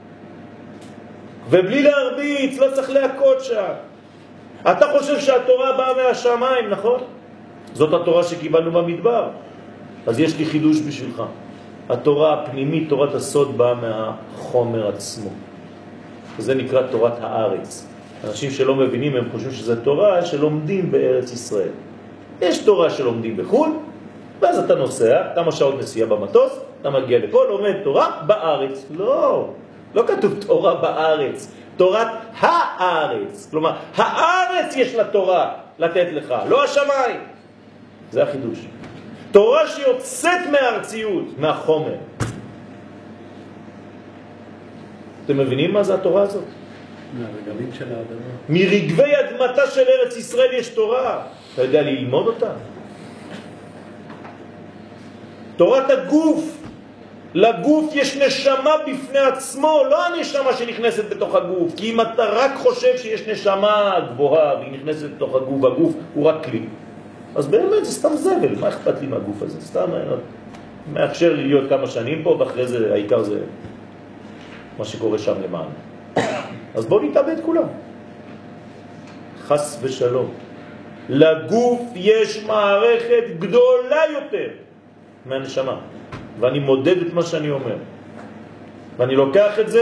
Speaker 2: ובלי להרביץ, לא צריך להכות שם. אתה חושב שהתורה באה מהשמיים, נכון? זאת התורה שקיבלנו במדבר. אז יש לי חידוש בשבילך. התורה הפנימית, תורת הסוד, באה מהחומר עצמו. זה נקרא תורת הארץ. אנשים שלא מבינים, הם חושבים שזה תורה שלומדים בארץ ישראל. יש תורה שלומדים בחו"ל, ואז אתה נוסע, כמה שעות נסיעה במטוס, אתה מגיע לפה, לומד תורה בארץ. לא, לא כתוב תורה בארץ, תורת הארץ. כלומר, הארץ יש לה תורה לתת לך, לא השמיים. זה החידוש. תורה שיוצאת מהארציות, מהחומר. אתם מבינים מה זה התורה הזאת?
Speaker 1: מהרגלים של האדמה.
Speaker 2: מרגבי אדמתה של ארץ ישראל יש תורה. אתה יודע ללמוד אותה? תורת הגוף. לגוף יש נשמה בפני עצמו, לא הנשמה שנכנסת בתוך הגוף. כי אם אתה רק חושב שיש נשמה גבוהה והיא נכנסת בתוך הגוף, הגוף הוא רק כלי. אז באמת זה סתם זבל. מה אכפת לי מהגוף הזה? סתם מאפשר להיות כמה שנים פה, ואחרי זה העיקר זה מה שקורה שם למען. אז בואו נתאבד כולם. חס ושלום. לגוף יש מערכת גדולה יותר מהנשמה. ואני מודד את מה שאני אומר. ואני לוקח את זה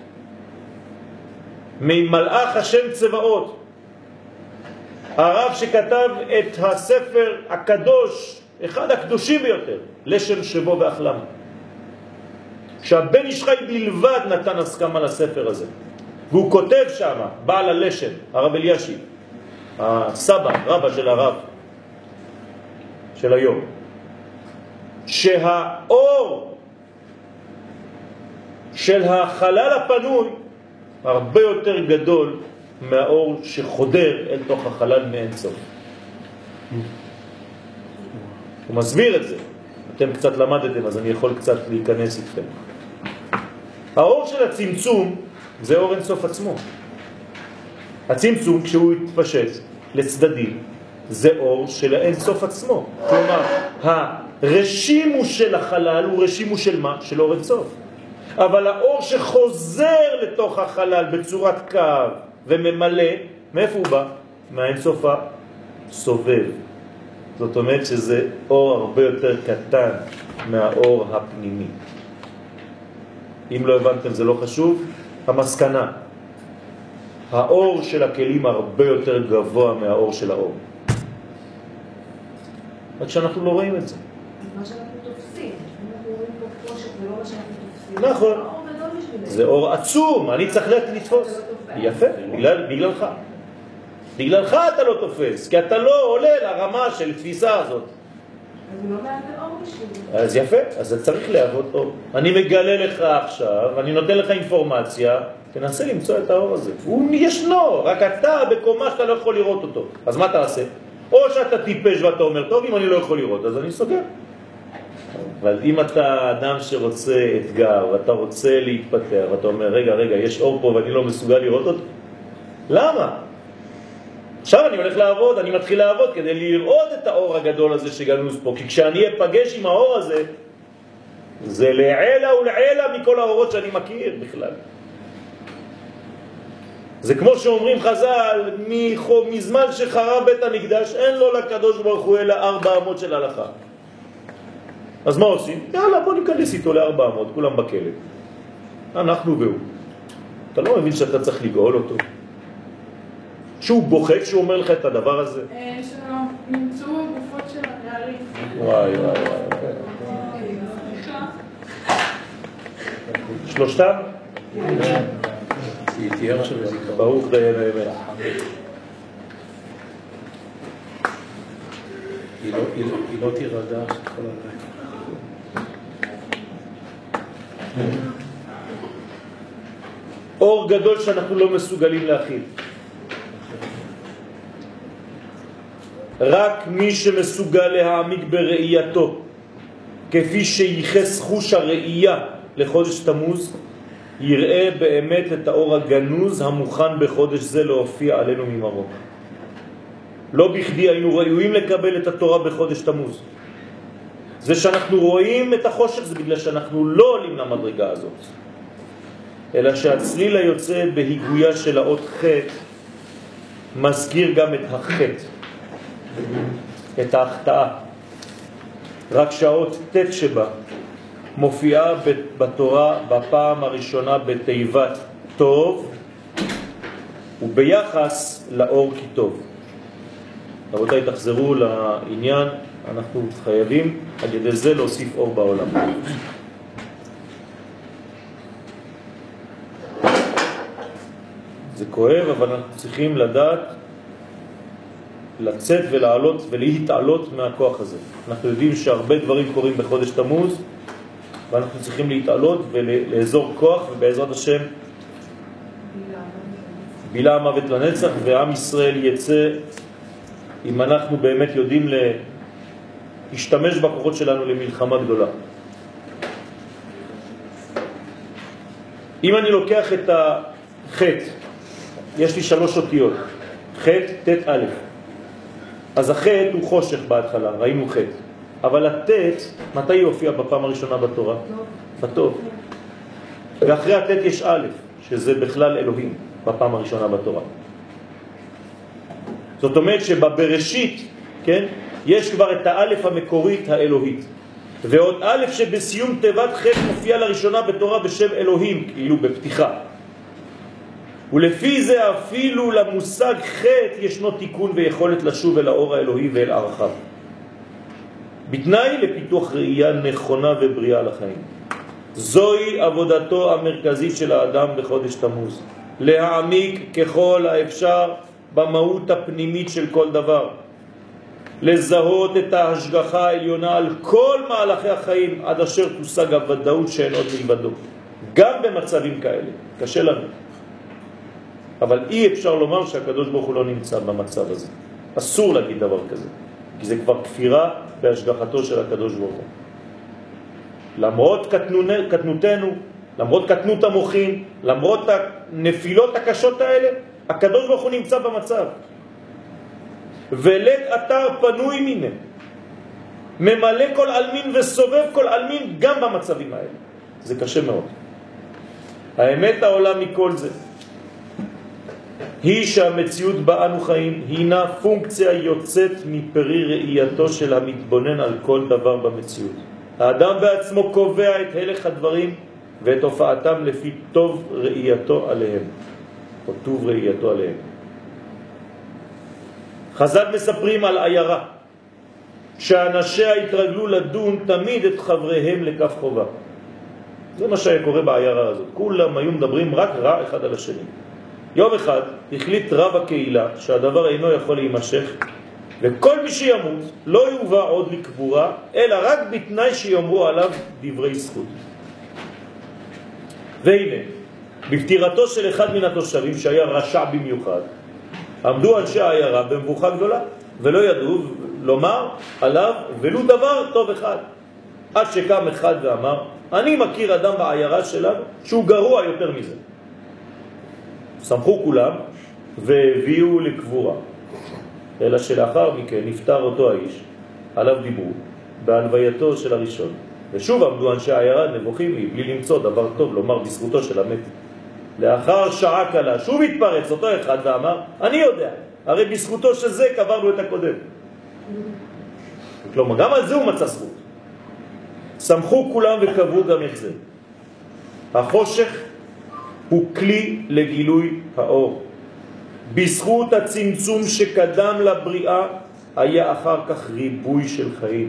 Speaker 2: ממלאך השם צבאות. הרב שכתב את הספר הקדוש, אחד הקדושים ביותר, לשם שבו ואחלם. שהבן איש חי בלבד נתן הסכמה לספר הזה. והוא כותב שם, בעל הלשם, הרב אלישיב, הסבא, רבא של הרב של היום, שהאור של החלל הפנוי הרבה יותר גדול מהאור שחודר אל תוך החלל מאין סוף. הוא מסביר את זה. אתם קצת למדתם, אז אני יכול קצת להיכנס איתכם. האור של הצמצום זה אור אין סוף עצמו. הצמצום, כשהוא התפשט לצדדים, זה אור של האין סוף עצמו. כלומר, הרשימו של החלל הוא רשימו של מה? של אור אין סוף. אבל האור שחוזר לתוך החלל בצורת קו וממלא, מאיפה הוא בא? מהאין סוף הסובב. זאת אומרת שזה אור הרבה יותר קטן מהאור הפנימי. אם לא הבנתם זה לא חשוב. המסקנה, האור של הכלים הרבה יותר גבוה מהאור של האור. רק שאנחנו לא רואים את זה.
Speaker 5: מה שאנחנו תופסים, אנחנו רואים פה חושך ולא מה שאנחנו תופסים.
Speaker 2: נכון.
Speaker 5: האור גדול בשבילנו.
Speaker 2: זה אור עצום, אני צריך לתפוס. יפה, בגללך. בגללך אתה לא תופס, כי אתה לא עולה לרמה של תפיסה הזאת.
Speaker 5: אז הוא לא מעט האור בשבילנו.
Speaker 2: אז יפה, אז זה צריך להוות אור. אני מגלה לך עכשיו, אני נותן לך אינפורמציה, תנסה למצוא את האור הזה. הוא ישנו, רק אתה בקומה שאתה לא יכול לראות אותו. אז מה תעשה? או שאתה טיפש ואתה אומר, טוב, אם אני לא יכול לראות, אז אני סוגר. אבל אם אתה אדם שרוצה אתגר, ואתה רוצה להתפתח, ואתה אומר, רגע, יש אור פה ואני לא מסוגל לראות אותו, למה? עכשיו אני הולך לעבוד, אני מתחיל לעבוד כדי לראות את האור הגדול הזה שגנוז פה, כי כשאני אפגש עם האור הזה, זה לעלה ולעלה מכל האורות שאני מכיר בכלל. זה כמו שאומרים חז"ל, מזמן שחרב בית המקדש, אין לו לקדוש ברוך הוא אלא 400 של הלכה. אז מה עושים? יאללה, בוא ניכנס איתו ל400, כולם בכלא. אנחנו והוא. אתה לא מבין שאתה צריך לגאול אותו? שהוא בוחק, שהוא אומר לך את הדבר הזה?
Speaker 6: שנמצאו גופות של הנערים.
Speaker 2: וואי. שלושתם?
Speaker 1: היא תהיה עכשיו בזיכרון.
Speaker 2: ברוך דיין האמת.
Speaker 1: היא לא תירגע כל הלילה.
Speaker 2: אור גדול שאנחנו לא מסוגלים להכיל. רק מי שמסוגל להעמיק בראייתו, כפי שייחס חוש הראייה לחודש תמוז, יראה באמת את האור הגנוז המוכן בחודש זה להופיע עלינו ממרום. לא בכדי היינו ראויים לקבל את התורה בחודש תמוז. זה שאנחנו רואים את החושך זה בגלל שאנחנו לא עולים למדרגה הזאת, אלא שהצליל היוצא בהיגויה של האות ח' מזכיר גם את החטא, את ההחטאה. רק שהאות ט' שבה מופיעה בתורה בפעם הראשונה בתיבת טוב וביחס לאור כי טוב. רבותיי, תחזרו לעניין, אנחנו חייבים על ידי זה להוסיף אור בעולם. זה כואב, אבל אנחנו צריכים לדעת לצאת ולעלות ולהתעלות מהכוח הזה. אנחנו יודעים שהרבה דברים קורים בחודש תמוז, ואנחנו צריכים להתעלות ולאזור כוח, ובעזרת השם בילה המוות לנצח, ועם ישראל יצא, אם אנחנו באמת יודעים להשתמש בכוחות שלנו למלחמה גדולה. אם אני לוקח את החטא, יש לי 3 אותיות, חטא, ת' א'. אז החטא הוא חושך בהתחלה, ראינו חטא. אבל הת' מתי יופיע בפעם הראשונה בתורה? בטוב. ואחרי הת' יש א', שזה בכלל אלוהים, בפעם הראשונה בתורה. זאת אומרת שבבראשית, כן, יש כבר את האלף המקורית האלוהית. ועוד א' שבסיום תיבת ח' מופיע לראשונה בתורה בשם אלוהים, כאילו בפתיחה. ולפי זה אפילו למושג ח' ישנו תיקון ויכולת לשוב אל האור האלוהי ואל ערכיו. בתנאי לפיתוח ראייה נכונה ובריאה לחיים. זוהי עבודתו המרכזית של האדם בחודש תמוז. להעמיק ככל האפשר במהות הפנימית של כל דבר. לזהות את ההשגחה העליונה על כל מהלכי החיים עד אשר תושג הוודאות שאין עוד מלבדו. גם במצבים כאלה. קשה לנו. אבל אי אפשר לומר שהקדוש ברוך הוא לא נמצא במצב הזה. אסור להגיד דבר כזה. כי זה כבר כפירה בהשגחתו של הקדוש ברוך הוא. למרות קטנותנו, למרות קטנות המוחין, למרות הנפילות הקשות האלה, הקדוש ברוך הוא נמצא במצב. ולית אתר פנוי מיני, ממלא כל אלמין וסובב כל אלמין גם במצבים האלה. זה קשה מאוד. האמת העולה מכל זה היא שהמציאות בה אנו חיים הינה פונקציה יוצאת מפרי ראייתו של המתבונן על כל דבר במציאות. האדם בעצמו קובע את הלך הדברים ואת הופעתם לפי טוב ראייתו עליהם, או טוב ראייתו עליהם. חז"ל מספרים על עיירה שאנשיה התרגלו לדון תמיד את חבריהם לכף חובה. זה מה שהיה קורה בעיירה הזאת. כולם היו מדברים רק רע אחד על השני. יום אחד החליט רב הקהילה שהדבר אינו יכול להימשך, וכל מי שימות לא יובא עוד לקבורה, אלא רק בתנאי שיאמרו עליו דברי זכות. והנה, בפטירתו של אחד מן התושבים שהיה רשע במיוחד, עמדו אנשי העיירה במבוכה גדולה, ולא ידעו לומר עליו ולו דבר טוב אחד. עד שקם אחד ואמר, אני מכיר אדם בעיירה שלנו שהוא גרוע יותר מזה. סמכו כולם והביאו לקבורה. אלא שלאחר מכן נפטר אותו האיש, עליו דיברו, בהלווייתו של הראשון. ושוב עמדו אנשי העיירה נבוכים בלי למצוא דבר טוב לומר בזכותו של המת. לאחר שעה קלה שוב התפרץ אותו אחד ואמר, אני יודע, הרי בזכותו של זה קברנו את הקודם. כלומר, גם על זה הוא מצא זכות. סמכו כולם וקברו גם את זה. החושך הוא כלי לגילוי האור. בזכות הצמצום שקדם לבריאה היה אחר כך ריבוי של חיים.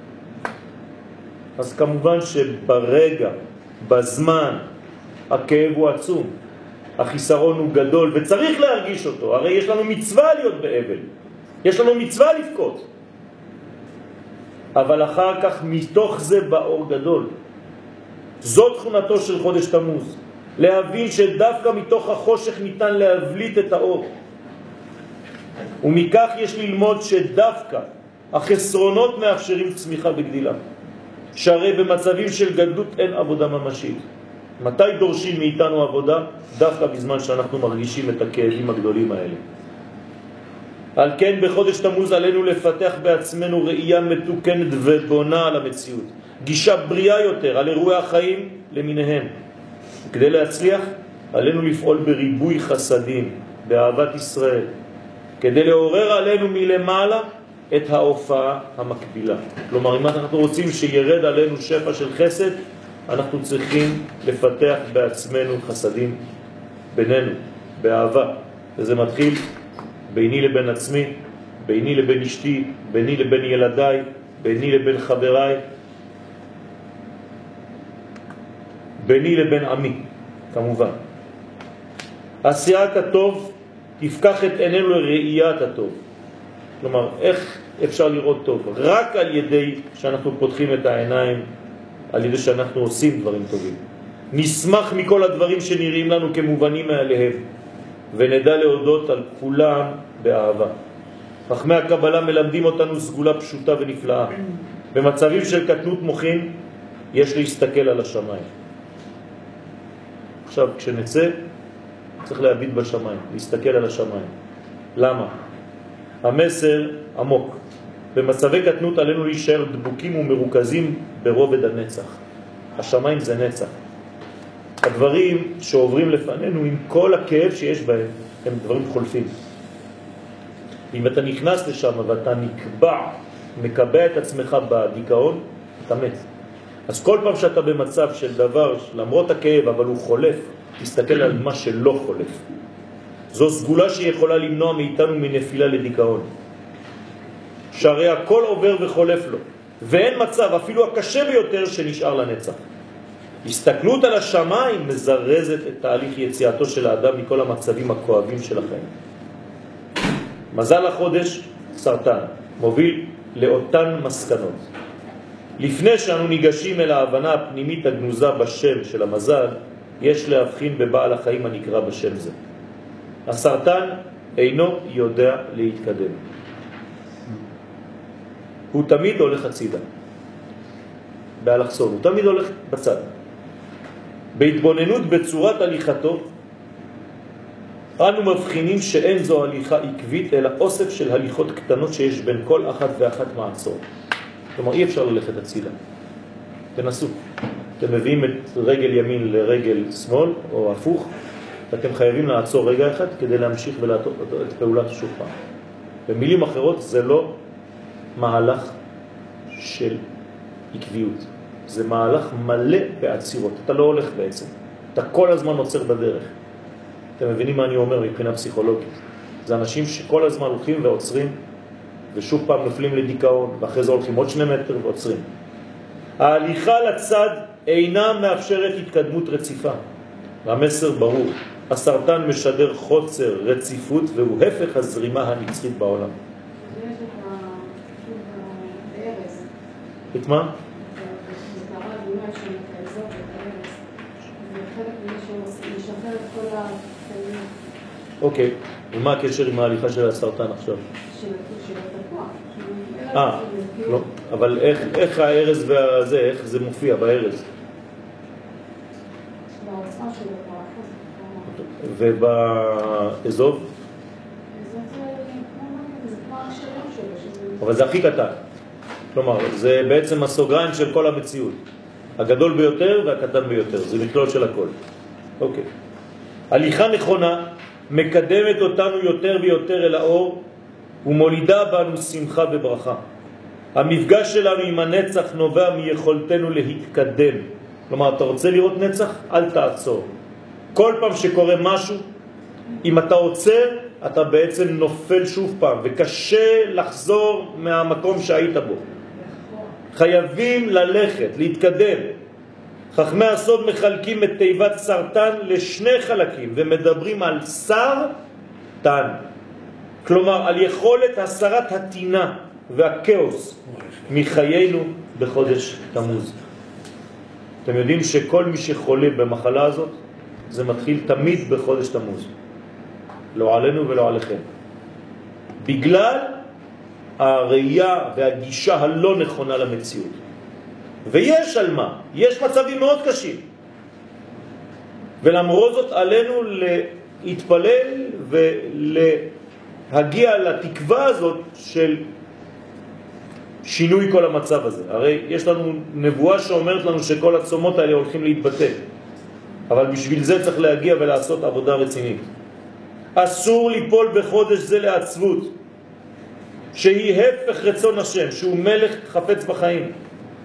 Speaker 2: אז כמובן שברגע, בזמן, הכאב הוא עצום, החיסרון הוא גדול וצריך להרגיש אותו. הרי יש לנו מצווה להיות באבל, יש לנו מצווה לבכות, אבל אחר כך מתוך זה באור גדול. זאת תכונתו של חודש תמוז, להבין שדווקא מתוך החושך ניתן להבליט את האור. ומכך יש ללמוד שדווקא החסרונות מאפשרים צמיחה בגדילה, שהרי במצבים של גדלות אין עבודה ממשית. מתי דורשים מאיתנו עבודה? דווקא בזמן שאנחנו מרגישים את הכאבים הגדולים האלה. על כן בחודש תמוז עלינו לפתח בעצמנו ראייה מתוקנת ובונה על המציאות, גישה בריאה יותר על אירועי החיים למיניהם. כדי להצליח עלינו לפעול בריבוי חסדים, באהבת ישראל, כדי לעורר עלינו מלמעלה את ההופעה המקבילה. כלומר, אם אנחנו רוצים שירד עלינו שפע של חסד, אנחנו צריכים לפתח בעצמנו חסדים בינינו, באהבה. וזה מתחיל ביני לבין עצמי, ביני לבין אשתי, ביני לבין ילדיי, ביני לבין חבריי, ביני לבין עמי, כמובן. עשיית הטוב תפקח את עינינו לראיית הטוב. כלומר, איך אפשר לראות טוב? רק על ידי שאנחנו פותחים את העיניים, על ידי שאנחנו עושים דברים טובים. נשמח מכל הדברים שנראים לנו כמובנים מאליהם, ונדע להודות על כולם באהבה. חכמי הקבלה מלמדים אותנו סגולה פשוטה ונפלאה. במצבים של קטנות מוחין יש להסתכל על השמיים. עכשיו, כשנצא, צריך להביט בשמיים, להסתכל על השמיים. למה? המסר עמוק. במצבי קטנות עלינו להישאר דבוקים ומרוכזים ברובד הנצח. השמיים זה נצח. הדברים שעוברים לפנינו עם כל הכאב שיש בהם הם דברים חולפים. אם אתה נכנס לשם ואתה מקבע את עצמך בדיכאון, אתה מת. אז כל פעם שאתה במצב של דבר, למרות הכאב, אבל הוא חולף, תסתכל על מה שלא חולף. זו סגולה שיכולה למנוע מאיתנו מנפילה לדיכאון. שהרי הכל עובר וחולף לו, ואין מצב, אפילו הקשה ביותר, שנשאר לנצח. הסתכלות על השמיים מזרזת את תהליך יציאתו של האדם מכל המצבים הכואבים של החיים. מזל החודש, סרטן, מוביל לאותן מסקנות. לפני שאנו ניגשים אל ההבנה הפנימית הגנוזה בשם של המזל, יש להבחין בבעל החיים הנקרא בשם זה. הסרטן אינו יודע להתקדם. הוא תמיד הולך הצידה. באלכסון, הוא תמיד הולך בצד. בהתבוננות בצורת הליכתו, אנו מבחינים שאין זו הליכה עקבית, אלא אוסף של הליכות קטנות שיש בין כל אחת ואחת מעצור. כלומר, אי אפשר ללכת הצידה. תנסו. אתם מביאים את רגל ימין לרגל שמאל, או הפוך, ואתם חייבים לעצור רגע אחד כדי להמשיך ולעשות את פעולת שוב פעם. במילים אחרות, זה לא מהלך של עקביות. זה מהלך מלא בעצירות. אתה לא הולך בעצם. אתה כל הזמן עוצר בדרך. אתם מבינים מה אני אומר מבחינה פסיכולוגית? זה אנשים שכל הזמן הולכים ועוצרים, ושוב פעם נופלים לדיכאון, ואחרי זה הולכים עוד 2 מטר ועוצרים. ההליכה לצד אינה מאפשרת התקדמות רציפה. והמסר ברור. הסרטן משדר חוצר רציפות, והוא הפך הזרימה הנצחית בעולם.
Speaker 5: יש לך בארז.
Speaker 2: את מה?
Speaker 5: זה קרה דומה של האזור בארז. זה חלק ממה שמשחרר את כל התקנים.
Speaker 2: אוקיי. ומה הקשר עם ההליכה של הסרטן עכשיו?
Speaker 5: של התקוע.
Speaker 2: לא. אבל איך הארז והזה, איך זה מופיע בארז?
Speaker 5: בעוצמה של התקוע.
Speaker 2: ובאזוב?
Speaker 5: זה כמו השלם שלו.
Speaker 2: אבל זה הכי קטן. כלומר, זה בעצם הסוגריים של כל המציאות. הגדול ביותר והקטן ביותר. זה מכלול של הכל. אוקיי. הליכה נכונה מקדמת אותנו יותר ויותר אל האור ומולידה בנו שמחה וברכה. המפגש שלנו עם הנצח נובע מיכולתנו להתקדם. כלומר, אתה רוצה לראות נצח? אל תעצור. כל פעם שקורה משהו, אם אתה עוצר, אתה בעצם נופל שוב פעם, וקשה לחזור מהמקום שהיית בו. חייבים ללכת, להתקדם. חכמי הסוד מחלקים את תיבת סרטן לשני חלקים, ומדברים על סרטן. כלומר, על יכולת הסרת התינה והכאוס מחיינו בחודש תמוז. אתם יודעים שכל מי שחולה במחלה הזאת, זה מתחיל תמיד בחודש תמוז. לא עלינו ולא עליכם. בגלל הראייה והגישה הלא נכונה למציאות. ויש על מה, יש מצבים מאוד קשים. ולמרות זאת עלינו להתפלל ולהגיע לתקווה הזאת של שינוי כל המצב הזה. הרי יש לנו נבואה שאומרת לנו שכל הצומות האלה הולכים להתבטל. אבל בשביל זה צריך להגיע ולעשות עבודה רצינית. אסור ליפול בחודש זה לעצבות, שהיא הפך רצון השם, שהוא מלך חפץ בחיים.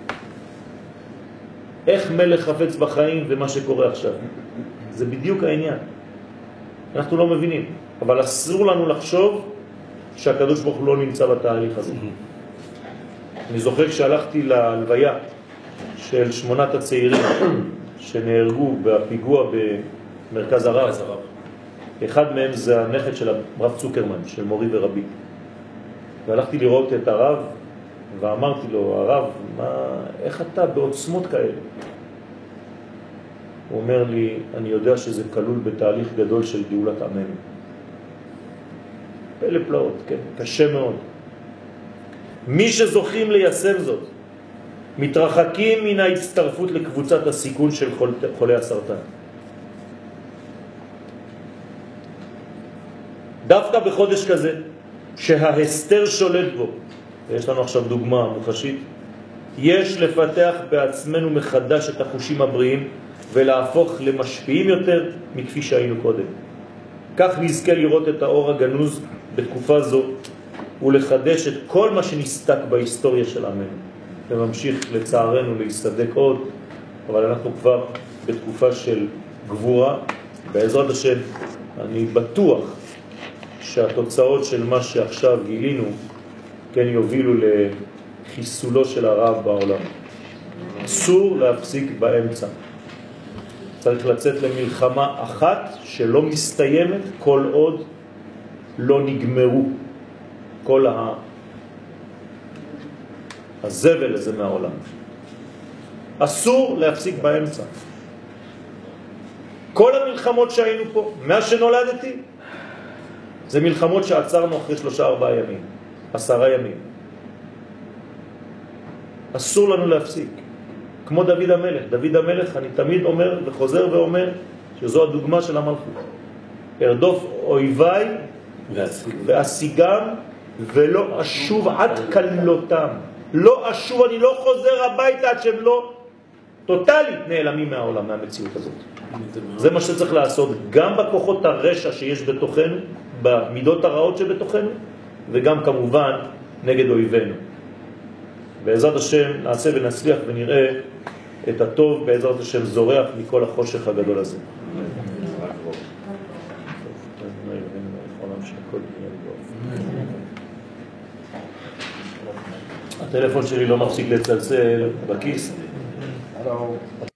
Speaker 2: איך מלך חפץ בחיים ומה שקורה עכשיו? זה בדיוק העניין. אנחנו לא מבינים, אבל אסור לנו לחשוב שהקדוש ברוך הוא לא נמצא בתהליך הזה. אני זוכר כשהלכתי להלוויה של 8 הצעירים שנהרגו בפיגוע במרכז הרב. אחד מהם זה הנכד של הרב צוקרמן, של מורי ורבי. והלכתי לראות את הרב, ואמרתי לו, הרב, איך אתה בעוצמות כאלה? הוא אומר לי, אני יודע שזה כלול בתהליך גדול של גאולת עמנו. פלא פלאות, כן, קשה מאוד. מי שזוכים ליישם זאת, מתרחקים מן ההצטרפות לקבוצת הסיכון של חולי הסרטן. דווקא בחודש כזה, שההסתר שולט בו, ויש לנו עכשיו דוגמה מוחשית, יש לפתח בעצמנו מחדש את החושים הבריאים, ולהפוך למשפיעים יותר מכפי שהיינו קודם. כך נזכה לראות את האור הגנוז בתקופה זו, ולחדש את כל מה שנסתק בהיסטוריה של עמנו. וממשיך לצערנו להסתדק עוד, אבל אנחנו כבר בתקופה של גבורה. בעזרת השם, אני בטוח שהתוצאות של מה שעכשיו גילינו, כן, יובילו לחיסולו של הרב בעולם. אסור להפסיק באמצע. צריך לצאת למלחמה אחת שלא מסתיימת כל עוד לא נגמרו כל הזבל הזה מהעולם. אסור להפסיק באמצע. כל המלחמות שהיינו פה, מה שנולדתי, זה מלחמות שעצרנו אחרי 3-4 ימים, 10 ימים. אסור לנו להפסיק. כמו דוד המלך. דוד המלך, אני תמיד אומר וחוזר ואומר שזו הדוגמה של המלכות. ארדוף אויביי ואשיגם ולא אשוב עד כלותם. לא אשוב, אני לא חוזר הביתה עד שהם לא טוטלית נעלמים מהעולם, מהמציאות הזאת. זה מה שצריך לעשות גם בכוחות הרשע שיש בתוכנו, במידות הרעות שבתוכנו, וגם כמובן נגד אויבינו. בעזרת השם נעשה ונצליח ונראה את הטוב, בעזרת השם זורח מכל החושך הגדול הזה. הטלפון שלי לא מפסיק לצלצל בכיס.